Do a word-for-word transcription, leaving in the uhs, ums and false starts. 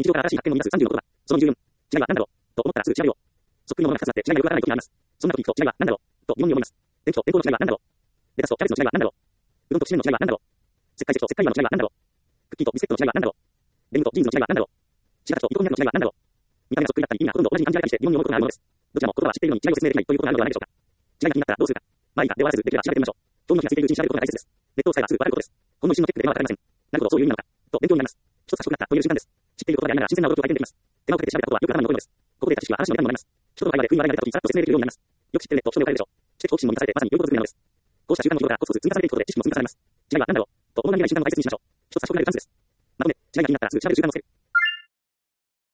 上から新しい発見を生み出すさんじゅうのことだ。そのにじゅうよん、違いは何だろうと思ったらすぐ調べよう。そっくりのものがふたつあって違いがよくわからない時があります。そんな時聞くと違いは何だろうと疑問に思います。電気と電光の違いは何だろう。レタスとキャベツの違いは何だろう。うどんときしめんの違いは何だろう。石灰石と石灰岩の違いは何だろう。クッキーとビスケットの違いは何だろう。デニムとジーンズの違いは何だろう。シガタと糸こんにゃくの違いは何だろう。見た目がそっくりだったり意味がほとんど同じに感じられたりして疑問に思うことがあるものです。どちらも言葉は知っているのに違いを説明できないということがあるのではないでしょうか。違いが気になったらどうするか。まあいいか、で終わらせずできれば調べてみましょう。興味がついているうちに調べることが大切です。ネットを使えばすぐバレることです。ほんの一瞬のチェックではわかりません。なるほど、そういう意味なのか。と勉強になります。一つ賢くなったという習慣です。知っていることがありながら新鮮な驚きを体験できます。手間をかけて調べたことはよくわからないことです。ここで得た知識は話のネタにもなります。人との会話で食い笑いが出た時さらっと説明できるようになります。よく知ってるねと人目を変えるでしょう。知的好奇心も満たされてまさに良いことずくめなのです。こうした習慣の日頃からコツコツ積み重ねていくことで知識も積み重ねます。違いは何だろうと思う何気ない習慣の大切にしましょう。一つ賢くなるチャンスです。まとめ、違いが気になったらすぐ調べる習慣をつける。